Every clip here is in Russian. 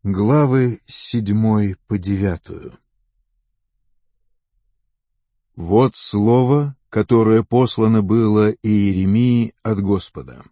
Главы с 7 по 9. Вот слово, которое послано было Иеремии от Господа.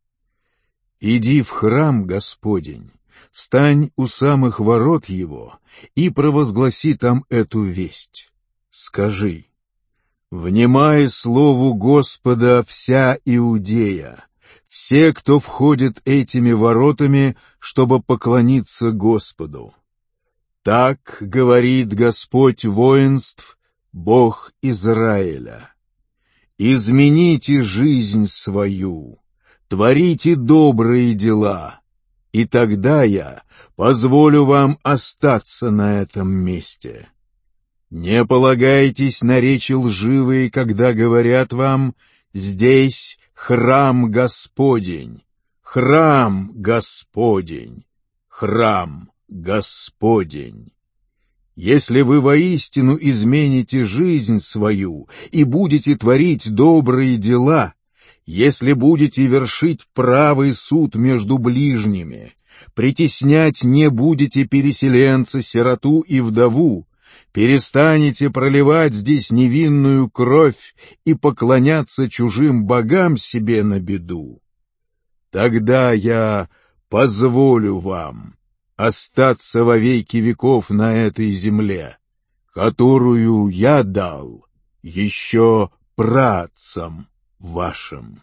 «Иди в храм Господень, встань у самых ворот его и провозгласи там эту весть. Скажи: внимай слову Господа вся Иудея, все, кто входит этими воротами, чтобы поклониться Господу. Так говорит Господь воинств, Бог Израиля: измените жизнь свою, творите добрые дела, и тогда я позволю вам остаться на этом месте. Не полагайтесь на речи лживые, когда говорят вам: здесь храм Господень, храм Господень, храм Господень. Если вы воистину измените жизнь свою и будете творить добрые дела, если будете вершить правый суд между ближними, притеснять не будете переселенца, сироту и вдову, перестанете проливать здесь невинную кровь и поклоняться чужим богам себе на беду, тогда я позволю вам остаться во веки веков на этой земле, которую я дал еще праотцам вашим.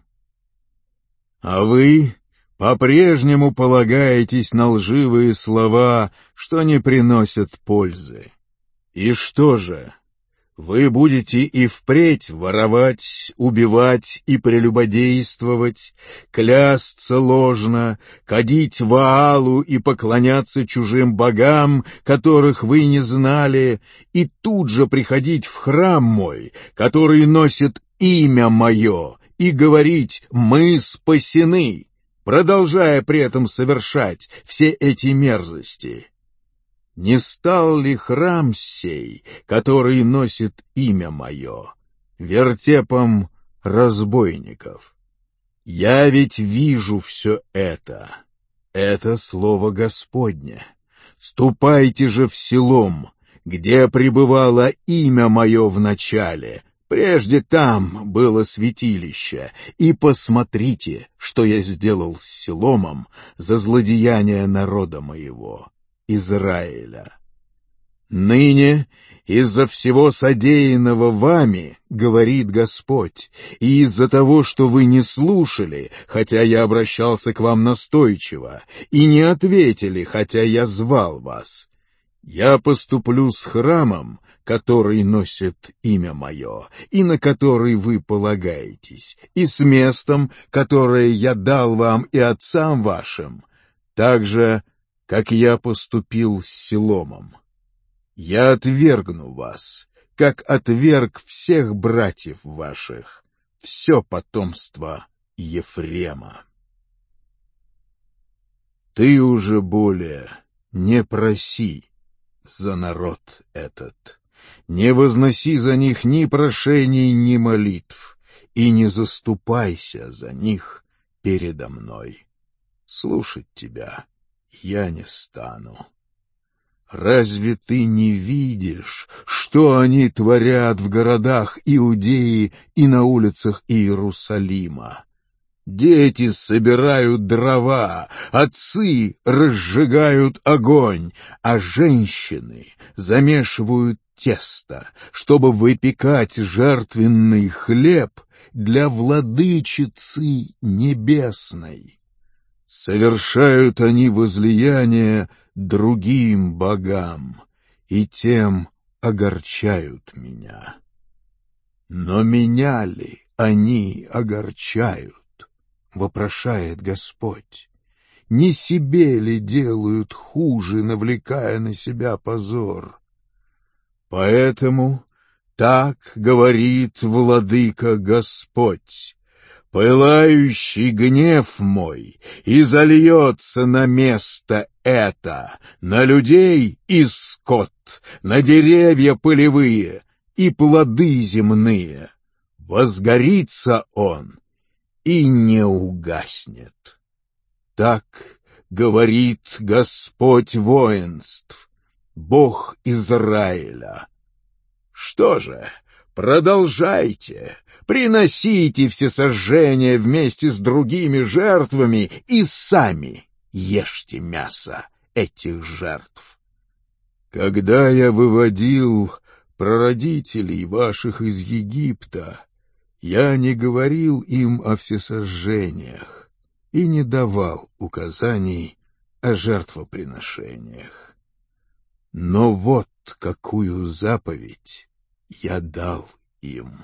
А вы по-прежнему полагаетесь на лживые слова, что не приносят пользы. И что же? Вы будете и впредь воровать, убивать и прелюбодействовать, клясться ложно, кадить Ваалу и поклоняться чужим богам, которых вы не знали, и тут же приходить в храм мой, который носит имя мое, и говорить: «Мы спасены», продолжая при этом совершать все эти мерзости. Не стал ли храм сей, который носит имя мое, вертепом разбойников? Я ведь вижу все это. Это слово Господне. Ступайте же в Силом, где пребывало имя мое в начале, прежде там было святилище, и посмотрите, что я сделал с Силомом за злодеяние народа моего Израиля. Ныне из-за всего содеянного вами, говорит Господь, и из-за того, что вы не слушали, хотя я обращался к вам настойчиво, и не ответили, хотя я звал вас, я поступлю с храмом, который носит имя мое, и на который вы полагаетесь, и с местом, которое я дал вам и отцам вашим, так же, как я поступил с Силомом. Я отвергну вас, как отверг всех братьев ваших, все потомство Ефрема. Ты уже более не проси за народ этот, не возноси за них ни прошений, ни молитв, и не заступайся за них передо мной. Слушать тебя я не стану. Разве ты не видишь, что они творят в городах Иудеи и на улицах Иерусалима? Дети собирают дрова, отцы разжигают огонь, а женщины замешивают тесто, чтобы выпекать жертвенный хлеб для владычицы небесной. Совершают они возлияние другим богам, и тем огорчают меня. Но меня ли они огорчают, вопрошает Господь? Не себе ли делают хуже, навлекая на себя позор? Поэтому так говорит владыка Господь: пылающий гнев мой изольется на место это, на людей и скот, на деревья полевые и плоды земные. Возгорится он и не угаснет. Так говорит Господь воинств, Бог Израиля. Что же, продолжайте, приносите всесожжения вместе с другими жертвами и сами ешьте мясо этих жертв. Когда я выводил прародителей ваших из Египта, я не говорил им о всесожжениях и не давал указаний о жертвоприношениях. Но вот какую заповедь я дал им.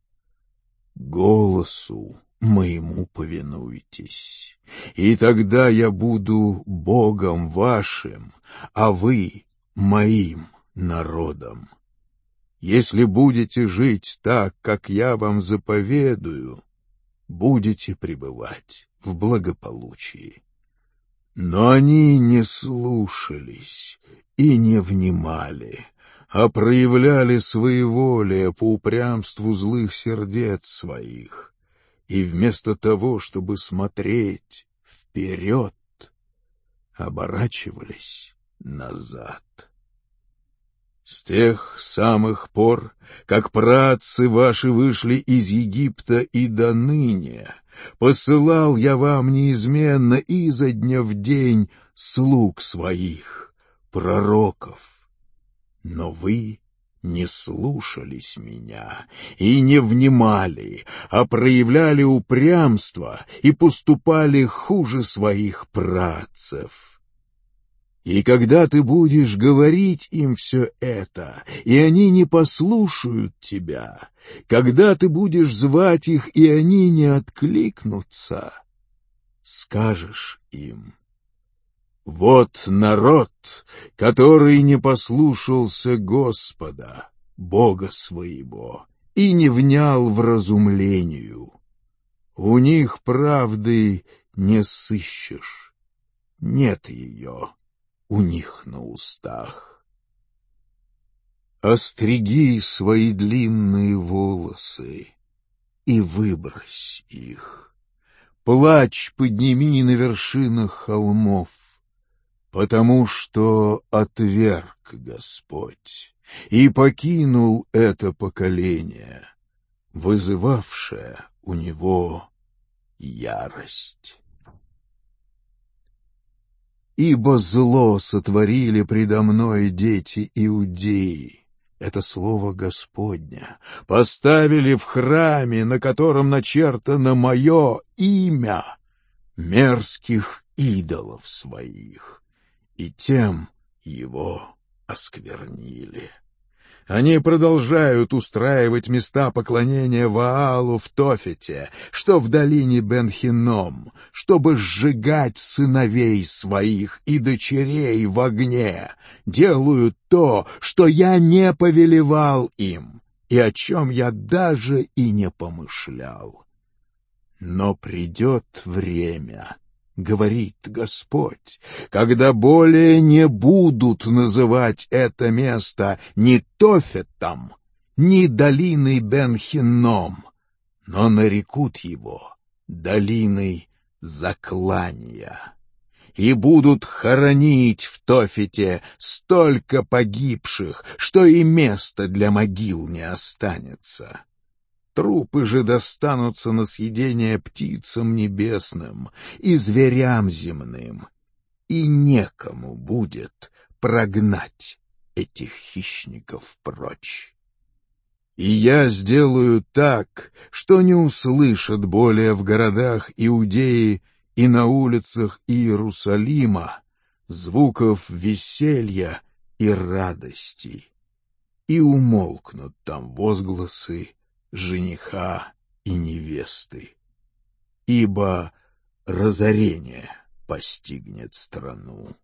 Голосу моему повинуйтесь, и тогда я буду Богом вашим, а вы моим народом. Если будете жить так, как я вам заповедую, будете пребывать в благополучии. Но они не слушались и не внимали, а проявляли своеволие по упрямству злых сердец своих, и вместо того, чтобы смотреть вперед, оборачивались назад. С тех самых пор, как праотцы ваши вышли из Египта и до ныне, посылал я вам неизменно изо дня в день слуг своих, пророков. Но вы не слушались меня и не внимали, а проявляли упрямство и поступали хуже своих праотцев. И когда ты будешь говорить им все это, и они не послушают тебя, когда ты будешь звать их, и они не откликнутся, скажешь им: вот народ, который не послушался Господа, Бога своего, и не внял вразумлению. У них правды не сыщешь, нет ее у них на устах. Остриги свои длинные волосы и выбрось их. Плач подними на вершинах холмов, потому что отверг Господь и покинул это поколение, вызывавшее у него ярость. Ибо зло сотворили предо мной дети Иудеи, это слово Господня, поставили в храме, на котором начертано мое имя, мерзких идолов своих, и тем его осквернили. Они продолжают устраивать места поклонения Ваалу в Тофете, что в долине Бен-Хинном, чтобы сжигать сыновей своих и дочерей в огне, делают то, что я не повелевал им, и о чем я даже и не помышлял. Но придет время, говорит Господь, когда более не будут называть это место ни Тофетом, ни долиной Бен-Хинном, но нарекут его долиной заклания, и будут хоронить в Тофете столько погибших, что и места для могил не останется. Трупы же достанутся на съедение птицам небесным и зверям земным, и некому будет прогнать этих хищников прочь. И я сделаю так, что не услышат более в городах Иудеи и на улицах Иерусалима звуков веселья и радости, и умолкнут там возгласы жениха и невесты, ибо разорение постигнет страну.